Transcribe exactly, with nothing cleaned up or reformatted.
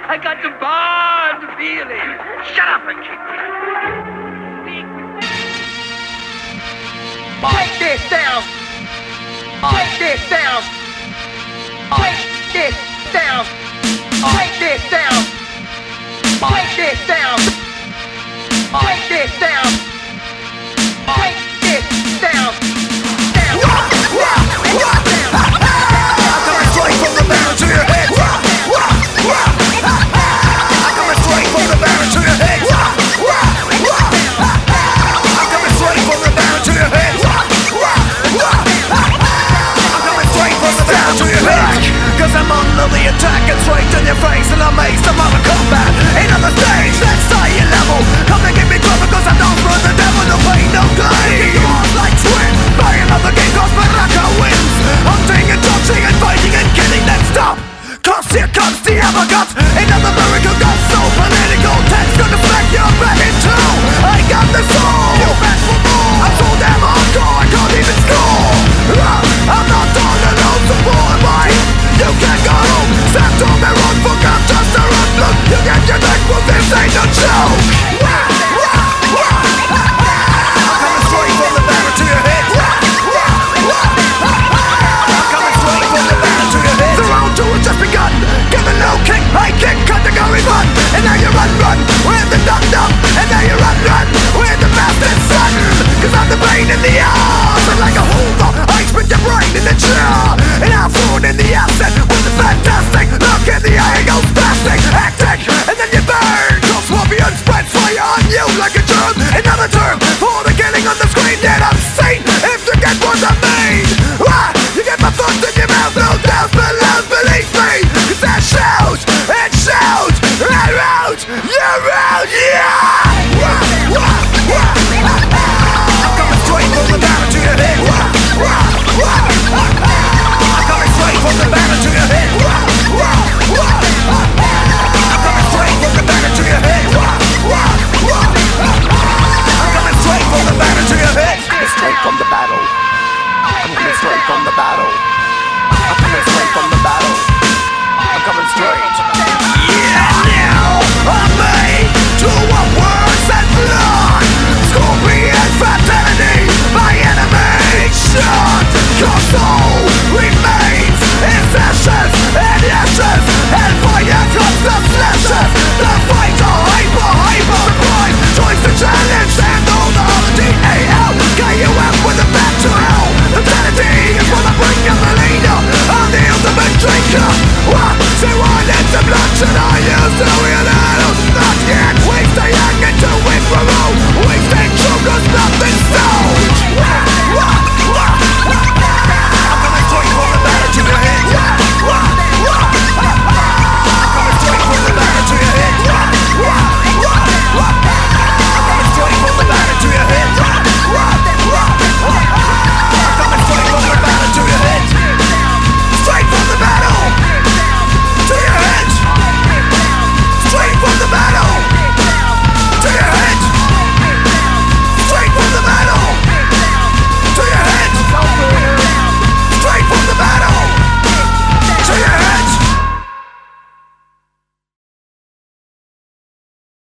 I got the bond feeling. Shut up and keep Take this down. Take this down. Take this down. Take this down. Take this down. Take this down. Take this down. Down. I'm coming straight from the barrel to your head. I'm coming straight from the barrel to your head. I'm coming straight from the barrel to your head. I'm coming straight from the barrel to your head. Cause I'm under the attack and straight in your face, and I'm amazed I'm out of combat. In on the stage, let's stay your level. Come and give me trouble cause I don't run the devil. No pain, no gain. You are like twin. Buy another game cause Baraka wins. Hunting and dodging and fighting and killing, then stop. Cause here comes the uppercut. Another miracle gun so political. Tense gonna smack your back in two. I got the soul. You bet for more. I'm so damn hardcore I can't even score. uh, I'm not all alone, so boy boy, you can go home. Step to me wrong, fuck I'm just a rock. Look, you get your neck with this ain't no joke. I'm coming straight from the barrel to your head. I'm coming straight from the barrel to your head. The round two has just begun. Give a low kick, high kick, cut the going run. And now you run, run, with the dum dum. And now you run, run.